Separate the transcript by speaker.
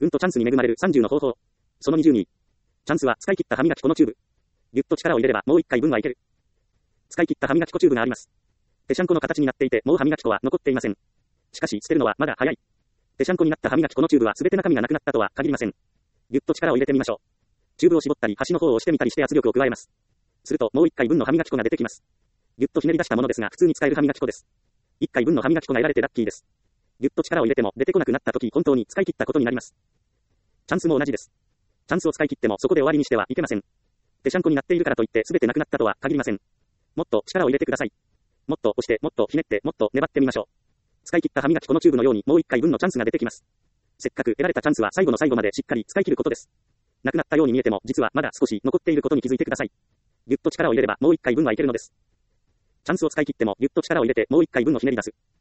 Speaker 1: チャンスに恵まれる30の方法。その20に。チャンスは使い切った歯磨き粉のチューブ。ぎゅっと力を入れればもう1回分はいける。使い切った歯磨き粉チューブがあります。ぺしゃんこの形になっていてもう歯磨き粉は残っていません。しかし捨てるのはまだ早い。ぺしゃんこになった歯磨き粉のチューブは全て中身がなくなったとは限りません。ぎゅっと力を入れてみましょう。チューブを絞ったり端の方を押してみたりして圧力を加えます。するともう1回分の歯磨き粉が出てきます。ぎゅっとひねり出したものですが普通に使える歯磨き粉です。1回分の歯磨き粉が得られてラッキーです。ぎゅっと力を入れても出てこなくなった時本当に使い切ったことになります。チャンスも同じです。チャンスを使い切ってもそこで終わりにしてはいけません。ぺしゃんこになっているからといって全てなくなったとは限りません。もっと力を入れてください。もっと押して、もっとひねって、もっと粘ってみましょう。使い切った歯磨き粉のチューブのようにもう1回分のチャンスが出てきます。せっかく得られたチャンスは最後の最後までしっかり使い切ることです。なくなったように見えても実はまだ少し残っていることに気づいてください。ぎゅっと力を入れればもう1回分はいけるのです。チャンスを使い切ってもぎゅっと力を入れてもう1回分をひねり出す。